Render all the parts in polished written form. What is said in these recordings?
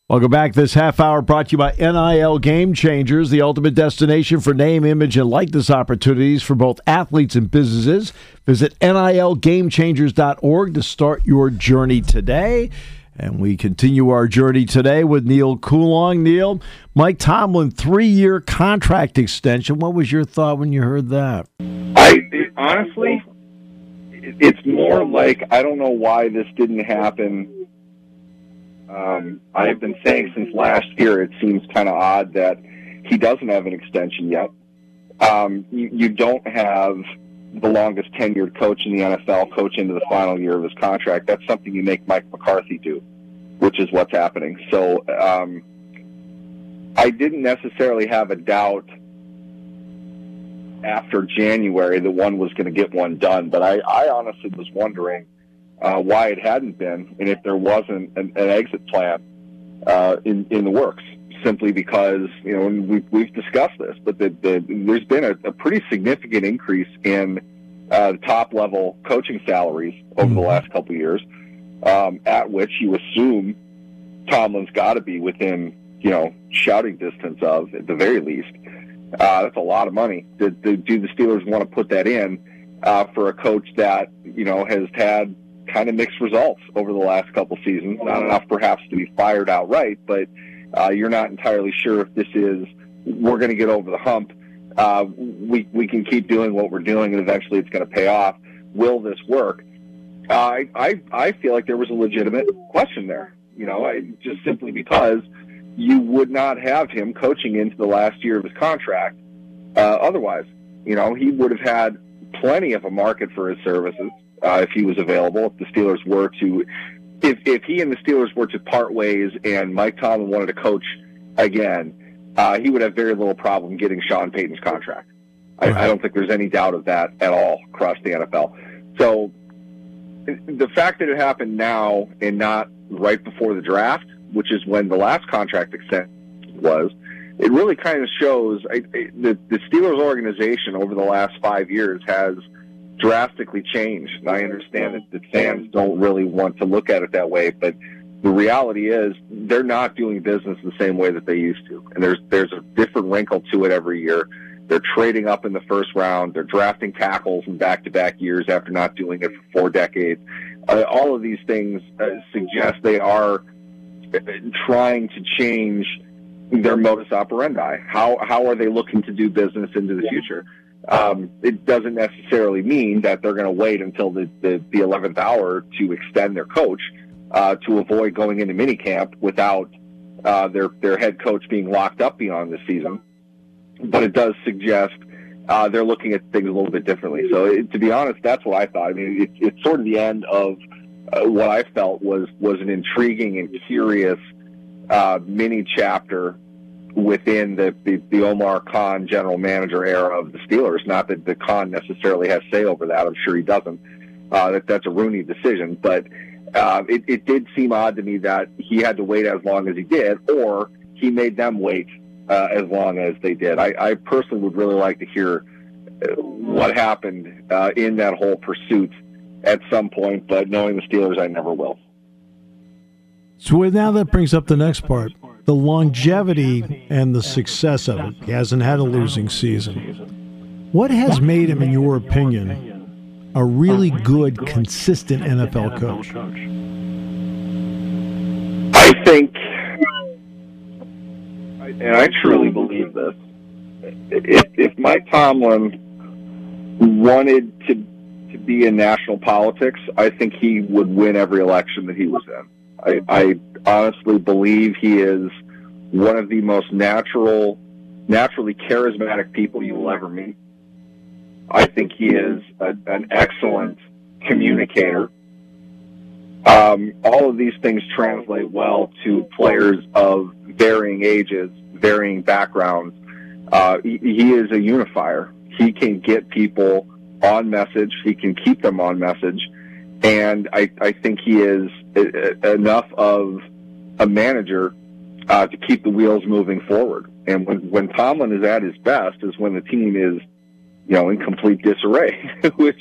Welcome back. This half hour brought to you by NIL Game Changers, the ultimate destination for name, image, and likeness opportunities for both athletes and businesses. Visit NILGameChangers.org to start your journey today. And we continue our journey today with Neil Coulong. Neil, Mike Tomlin, 3-year contract extension. What was your thought when you heard that? Honestly, it's more like I don't know why this didn't happen. I've been saying since last year it seems kind of odd that he doesn't have an extension yet. You don't have the longest tenured coach in the NFL coach into the final year of his contract. That's something you make Mike McCarthy do, which is what's happening. So I didn't necessarily have a doubt after January that one was going to get one done, but I honestly was wondering why it hadn't been, and if there wasn't an exit plan in the works, simply because, we've discussed this, but there's been a pretty significant increase in the top-level coaching salaries over the last couple of years, at which you assume Tomlin's got to be within, shouting distance of, at the very least. That's a lot of money. Do the Steelers want to put that in for a coach that, has had kind of mixed results over the last couple seasons? Not enough perhaps to be fired outright, but you're not entirely sure if this is, we're going to get over the hump. We can keep doing what we're doing and eventually it's going to pay off. Will this work? I feel like there was a legitimate question there, just simply because you would not have him coaching into the last year of his contract. Otherwise, he would have had plenty of a market for his services. If he was available, if the Steelers were to, if he and the Steelers were to part ways and Mike Tomlin wanted to coach again, he would have very little problem getting Sean Payton's contract. I don't think there's any doubt of that at all across the NFL. So the fact that it happened now and not right before the draft, which is when the last contract extension was, it really kind of shows the Steelers organization over the last 5 years has drastically changed. And I understand that fans don't really want to look at it that way, but the reality is they're not doing business the same way that they used to. And there's a different wrinkle to it every year. They're trading up in the first round. They're drafting tackles in back-to-back years after not doing it for 4 decades. All of these things suggest they are trying to change their modus operandi. How are they looking to do business into the future? It doesn't necessarily mean that they're going to wait until the 11th hour to extend their coach to avoid going into minicamp without their head coach being locked up beyond the season. But it does suggest they're looking at things a little bit differently. So to be honest, that's what I thought. I mean, it's sort of the end of what I felt was an intriguing and curious mini chapter within the Omar Khan general manager era of the Steelers. Not that the Khan necessarily has say over that. I'm sure he doesn't. That's a Rooney decision. But it did seem odd to me that he had to wait as long as he did, or he made them wait as long as they did. I personally would really like to hear what happened in that whole pursuit at some point, but knowing the Steelers, I never will. So now that brings up the next part, the longevity and the success of it. He hasn't had a losing season. What has made him, in your opinion, a really good, consistent NFL coach? I think, and I truly believe this, if Mike Tomlin wanted to be in national politics, I think he would win every election that he was in. I honestly believe he is one of the most naturally charismatic people you will ever meet. I think he is an excellent communicator. All of these things translate well to players of varying ages, varying backgrounds. He is a unifier. He can get people on message. He can keep them on message. And I think he is enough of a manager to keep the wheels moving forward. And when Tomlin is at his best is when the team is, in complete disarray, which,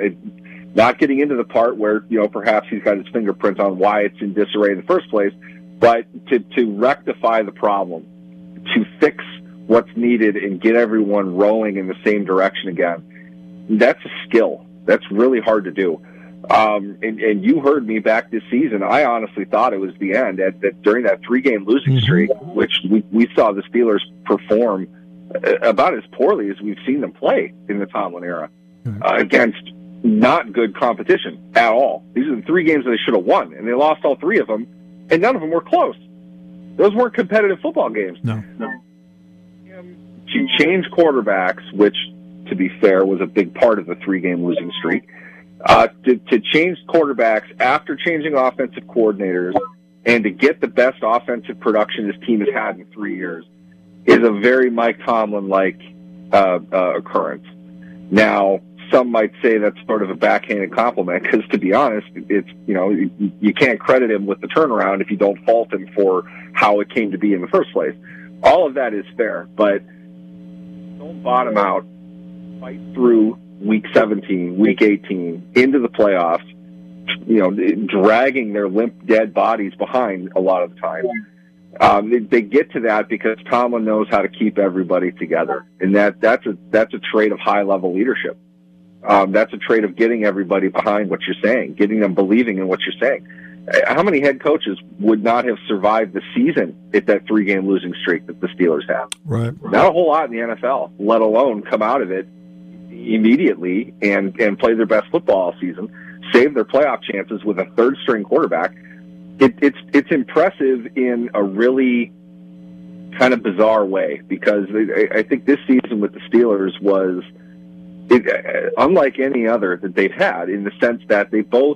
not getting into the part where, perhaps he's got his fingerprints on why it's in disarray in the first place. But to rectify the problem, to fix what's needed and get everyone rowing in the same direction again, that's a skill. That's really hard to do. And you heard me back this season. I honestly thought it was the end during that 3-game losing streak, which we saw the Steelers perform about as poorly as we've seen them play in the Tomlin era against not good competition at all. These are the 3 games that they should have won, and they lost all 3 of them, and none of them were close. Those weren't competitive football games. No. To change quarterbacks, which, to be fair, was a big part of the 3-game losing streak, to change quarterbacks after changing offensive coordinators and to get the best offensive production this team has had in 3 years is a very Mike Tomlin-like occurrence. Now, some might say that's sort of a backhanded compliment because, to be honest, it's you can't credit him with the turnaround if you don't fault him for how it came to be in the first place. All of that is fair, but don't bottom out, fight through Week 17, Week 18, into the playoffs, dragging their limp, dead bodies behind a lot of the time. They get to that because Tomlin knows how to keep everybody together, and that's a trait of high-level leadership. That's a trait of getting everybody behind what you're saying, getting them believing in what you're saying. How many head coaches would not have survived the season if that 3-game losing streak that the Steelers have? Right. Not a whole lot in the NFL, let alone come out of it immediately and play their best football all season, save their playoff chances with a third-string quarterback. It's impressive in a really kind of bizarre way because I think this season with the Steelers was unlike any other that they've had in the sense that they both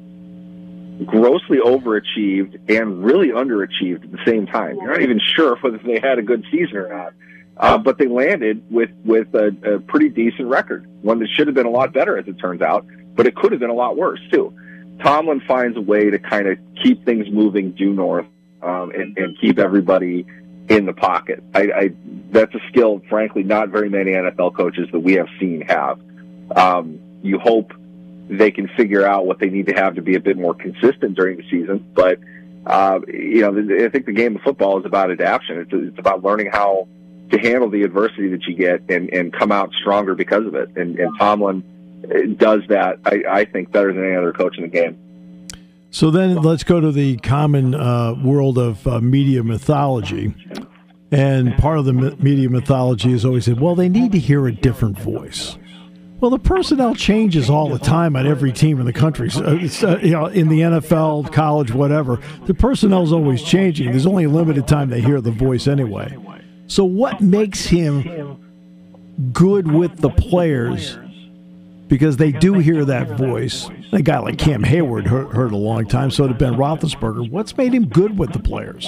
grossly overachieved and really underachieved at the same time. You're not even sure whether they had a good season or not. But they landed with a pretty decent record, one that should have been a lot better as it turns out, but it could have been a lot worse too. Tomlin finds a way to kind of keep things moving due north and keep everybody in the pocket. That's a skill, frankly, not very many NFL coaches that we have seen have. You hope they can figure out what they need to have to be a bit more consistent during the season. But, I think the game of football is about adaptation. It's about learning how to handle the adversity that you get and come out stronger because of it. And Tomlin does that, I think, better than any other coach in the game. So then let's go to the common world of media mythology. And part of the media mythology is always said, well, they need to hear a different voice. Well, the personnel changes all the time on every team in the country. In the NFL, college, whatever, the personnel is always changing. There's only a limited time they hear the voice anyway. So what makes him good with the players? Because they do hear that voice. A guy like Cam Hayward heard a long time, so did Ben Roethlisberger. What's made him good with the players?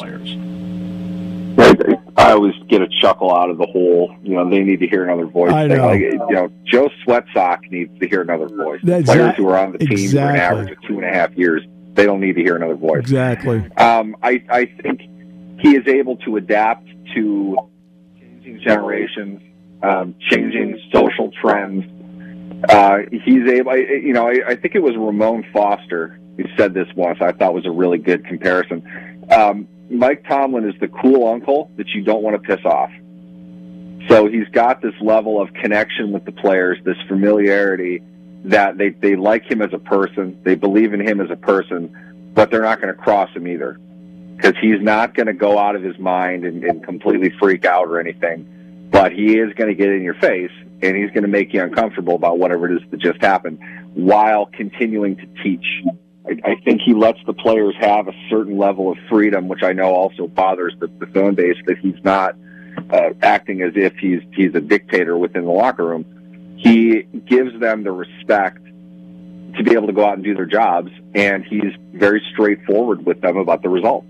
I always get a chuckle out of the whole, they need to hear another voice. I know. Joe Sweatsock needs to hear another voice. Players who are on the team for an average of 2.5 years, they don't need to hear another voice. Exactly. I think he is able to adapt to changing generations, changing social trends. He's able, I think it was Ramon Foster who said this once. I thought was a really good comparison. Mike Tomlin is the cool uncle that you don't want to piss off. So he's got this level of connection with the players, this familiarity that they like him as a person. They believe in him as a person, but they're not going to cross him either because he's not going to go out of his mind and completely freak out or anything. But he is going to get in your face and he's going to make you uncomfortable about whatever it is that just happened while continuing to teach. I think he lets the players have a certain level of freedom, which I know also bothers the fan base, that he's not acting as if he's a dictator within the locker room. He gives them the respect to be able to go out and do their jobs, and he's very straightforward with them about the results.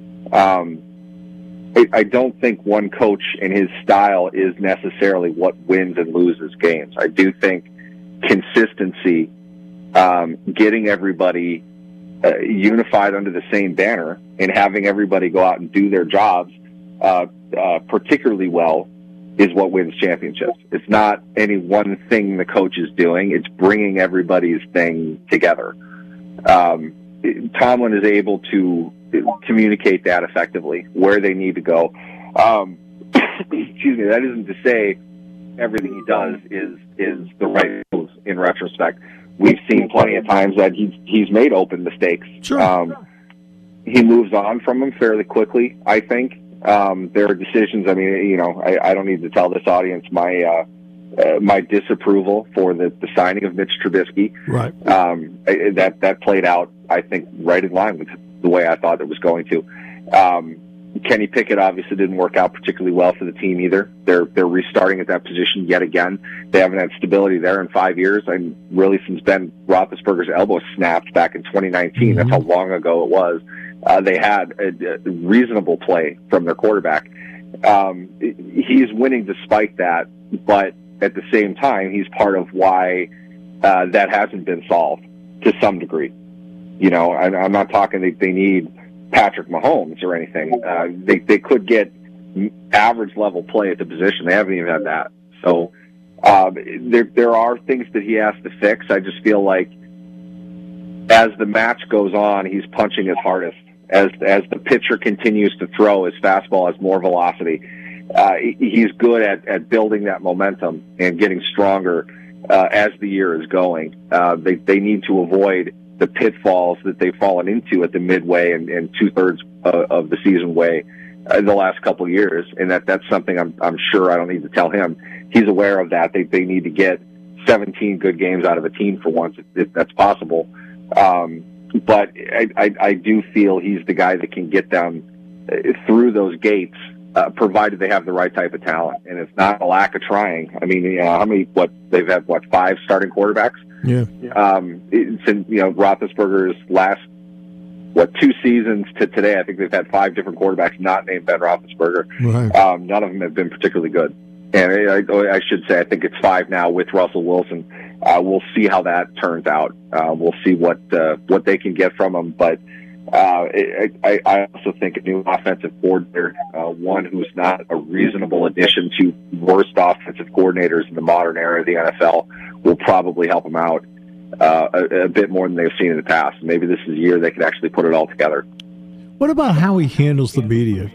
I don't think one coach and his style is necessarily what wins and loses games. I do think consistency, getting everybody unified under the same banner and having everybody go out and do their jobs particularly well is what wins championships. It's not any one thing the coach is doing. It's bringing everybody's thing together. Tomlin is able to communicate that effectively, where they need to go. Excuse me. That isn't to say everything he does is the right move in retrospect. We've seen plenty of times that he's made open mistakes. Sure. He moves on from them fairly quickly, I think. There are decisions. I mean, I don't need to tell this audience my disapproval for the signing of Mitch Trubisky. Right. That played out, I think, right in line with the way I thought it was going to. Kenny Pickett obviously didn't work out particularly well for the team either. They're restarting at that position yet again. They haven't had stability there in 5 years, and really since Ben Roethlisberger's elbow snapped back in 2019. Mm-hmm. That's how long ago it was. They had a reasonable play from their quarterback. He's winning despite that, but at the same time, he's part of why that hasn't been solved to some degree. I'm not talking they need Patrick Mahomes or anything. They could get average level play at the position. They haven't even had that. So there are things that he has to fix. I just feel like as the match goes on, he's punching his hardest. As the pitcher continues to throw, his fastball has more velocity. He's good at building that momentum and getting stronger as the year is going. They need to avoid the pitfalls that they've fallen into at the midway and 2/3 of the season way in the last couple of years. And that's something I'm sure I don't need to tell him. He's aware of that. They need to get 17 good games out of a team for once, if that's possible. But I do feel he's the guy that can get them through those gates, provided they have the right type of talent. And it's not a lack of trying. I mean, they've had 5 starting quarterbacks? Yeah. Since Roethlisberger's last 2 seasons to today, I think they've had 5 different quarterbacks not named Ben Roethlisberger. Right. None of them have been particularly good. And I should say I think it's 5 now with Russell Wilson. We'll see how that turns out. We'll see what they can get from him. But I also think a new offensive coordinator, one who's not a reasonable addition to worst offensive coordinators in the modern era of the NFL, will probably help them out a bit more than they've seen in the past. Maybe this is a year they could actually put it all together. What about how he handles the media?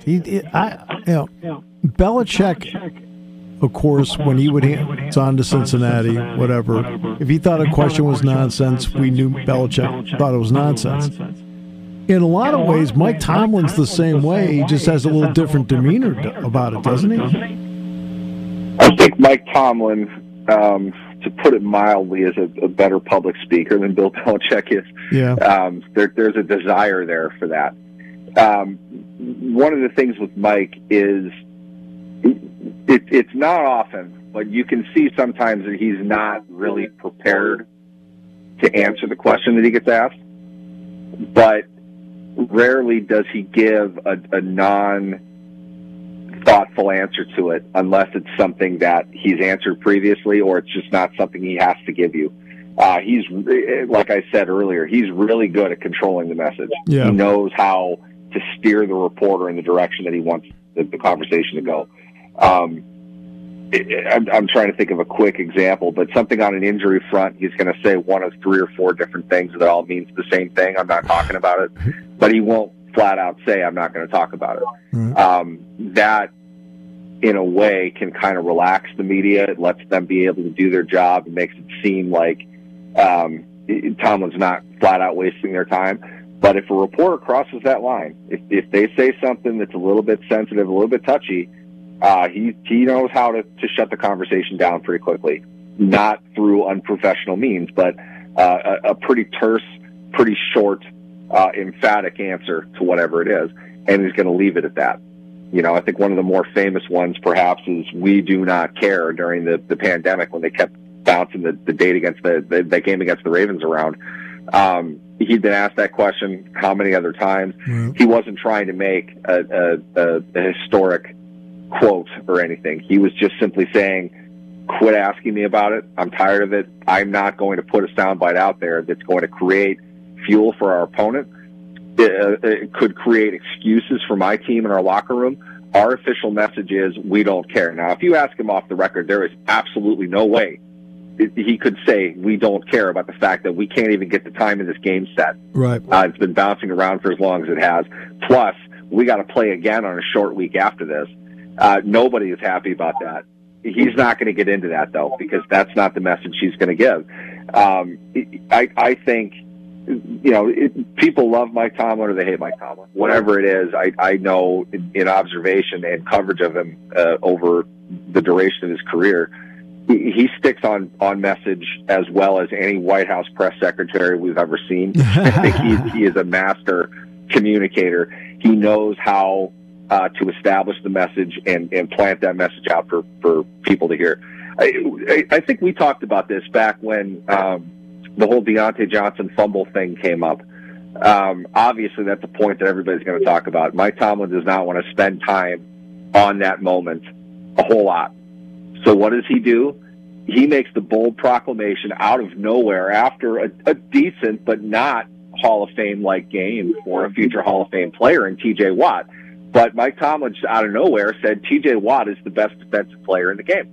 Belichick, of course, when he would it's on to Cincinnati, whatever. If he thought a question was nonsense, we knew Belichick thought it was nonsense. In a lot of ways, Mike Tomlin's the same way. He just has a little different demeanor about it, doesn't he? I think Mike Tomlin, to put it mildly, is a better public speaker than Bill Belichick is. Yeah. There's a desire there for that. One of the things with Mike is it's not often, but you can see sometimes that he's not really prepared to answer the question that he gets asked. But rarely does he give a non-thoughtful answer to it, unless it's something that he's answered previously or it's just not something he has to give you. He's, like I said earlier, he's really good at controlling the message. Yeah. He knows how to steer the reporter in the direction that he wants the conversation to go. I'm trying to think of a quick example, but something on an injury front, he's going to say one of 3 or 4 different things that all means the same thing. I'm not talking about it, but he won't flat out say, I'm not going to talk about it. Mm-hmm. That, in a way, can kind of relax the media. It lets them be able to do their job. It makes it seem like Tomlin's not flat out wasting their time. But if a reporter crosses that line, if they say something that's a little bit sensitive, a little bit touchy, he knows how to shut the conversation down pretty quickly. Not through unprofessional means, but a pretty terse, pretty short, emphatic answer to whatever it is, and he's going to leave it at that. I think one of the more famous ones, perhaps, is "We do not care" during the pandemic when they kept bouncing the date against the game against the Ravens around. He'd been asked that question how many other times. Mm-hmm. He wasn't trying to make a historic quote or anything. He was just simply saying, quit asking me about it. I'm tired of it. I'm not going to put a soundbite out there that's going to create fuel for our opponent. It could create excuses for my team in our locker room. Our official message is we don't care. Now, if you ask him off the record, there is absolutely no way he could say, we don't care about the fact that we can't even get the time in this game set. Right. It's been bouncing around for as long as it has. Plus, we got to play again on a short week after this. Nobody is happy about that. He's not going to get into that, though, because that's not the message he's going to give. I think, people love Mike Tomlin or they hate Mike Tomlin. Whatever it is, I know in observation and coverage of him over the duration of his career, he sticks on message as well as any White House press secretary we've ever seen. I think he is a master communicator. He knows how to establish the message and plant that message out for people to hear. I think we talked about this back when the whole Deontay Johnson fumble thing came up. Obviously, that's a point that everybody's going to talk about. Mike Tomlin does not want to spend time on that moment a whole lot. So what does he do? He makes the bold proclamation out of nowhere after a decent but not Hall of Fame-like game for a future Hall of Fame player in T.J. Watt. But Mike Tomlin, out of nowhere, said T.J. Watt is the best defensive player in the game.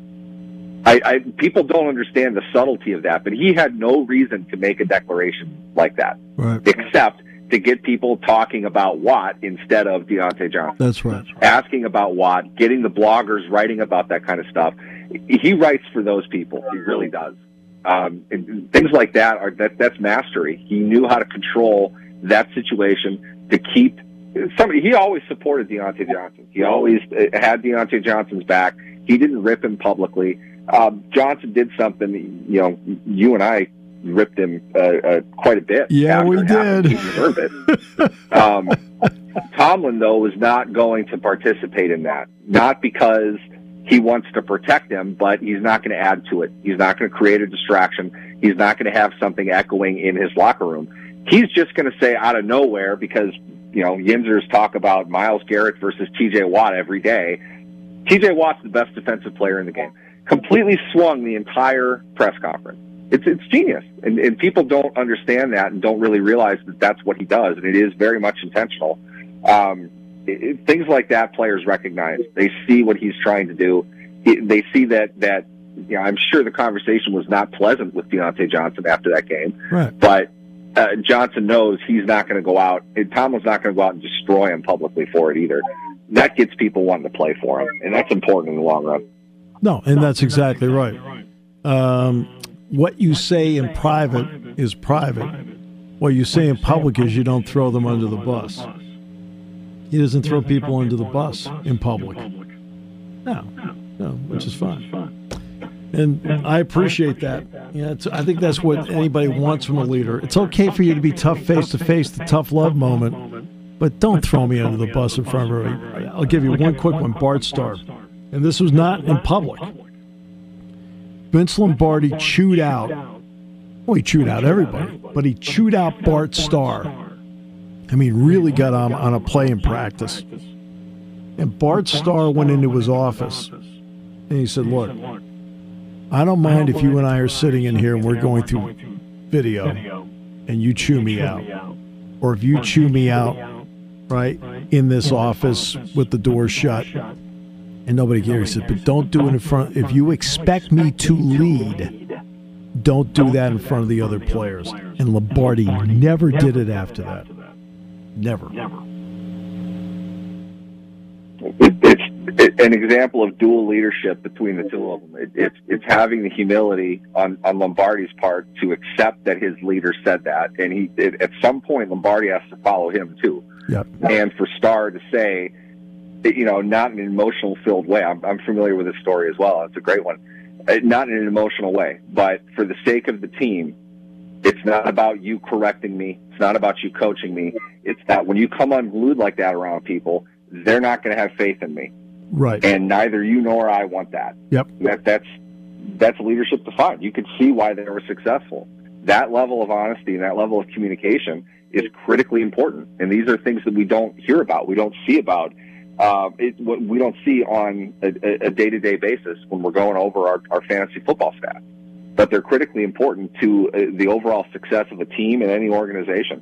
People don't understand the subtlety of that, but he had no reason to make a declaration like that, right, except to get people talking about Watt instead of Deontay Johnson. That's right. Asking about Watt, getting the bloggers writing about that kind of stuff. He writes for those people. He really does. And things like that that's mastery. He knew how to control that situation to keep somebody. He always supported Deontay Johnson. He always had Deontay Johnson's back. He didn't rip him publicly. Johnson did something, you and I ripped him quite a bit. Yeah, we did. He deserved it. Tomlin, though, was not going to participate in that. Not because he wants to protect him, but he's not going to add to it. He's not going to create a distraction. He's not going to have something echoing in his locker room. He's just going to say out of nowhere, because, Yinzers talk about Myles Garrett versus T.J. Watt every day. T.J. Watt's the best defensive player in the game. Completely swung the entire press conference. It's genius. And people don't understand that and don't really realize that that's what he does. And it is very much intentional. Things like that, players recognize. They see what he's trying to do. They see that I'm sure the conversation was not pleasant with Deontay Johnson after that game. Right. But Johnson knows he's not going to go out. Tomlin's not going to go out and destroy him publicly for it either. That gets people wanting to play for him. And that's important in the long run. No, and that's exactly right. What you say in private is private. What you say in public is you don't throw them under the bus. He doesn't throw people under the bus in public. No, which is fine. And I appreciate that. I think that's what anybody wants from a leader. It's okay for you to be tough face-to-face, the tough love moment, but don't throw me under the bus in front of everybody. I'll give you one quick one, Bart Starr. And this was not in public. Vince Lombardi chewed out, he chewed out everybody, but he chewed out Bart Starr. Really got on a play in practice. And Bart Starr went into his office, and he said, look, I don't mind if you and I are sitting in here and we're going through video, and you chew me out. Or if you chew me out, right, in this office with the door shut, and nobody cares. He said, but don't do it in front. If you expect me to lead, don't do that in front of the other players. And Lombardi never did it after that. Never. It's an example of dual leadership between the two of them. It's having the humility on Lombardi's part to accept that his leader said that, and at some point Lombardi has to follow him too. Yep. And for Starr to say, not in an emotional-filled way. I'm familiar with this story as well. It's a great one. Not in an emotional way, but for the sake of the team, it's not about you correcting me. It's not about you coaching me. It's that when you come unglued like that around people, they're not going to have faith in me. Right. And neither you nor I want that. Yep. That's leadership defined. You could see why they were successful. That level of honesty and that level of communication is critically important. And these are things that we don't hear about. We don't see about. We don't see on a day-to-day basis when we're going over our fantasy football stats. But they're critically important to the overall success of a team and any organization.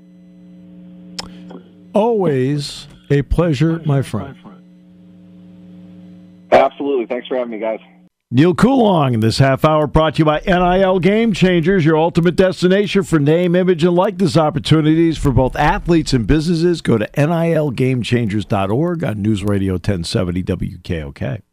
Always a pleasure, my friend. Absolutely. Thanks for having me, guys. Neil Coulong, this half hour brought to you by NIL Game Changers, your ultimate destination for name, image, and likeness opportunities for both athletes and businesses. Go to nilgamechangers.org on News Radio 1070 WKOK.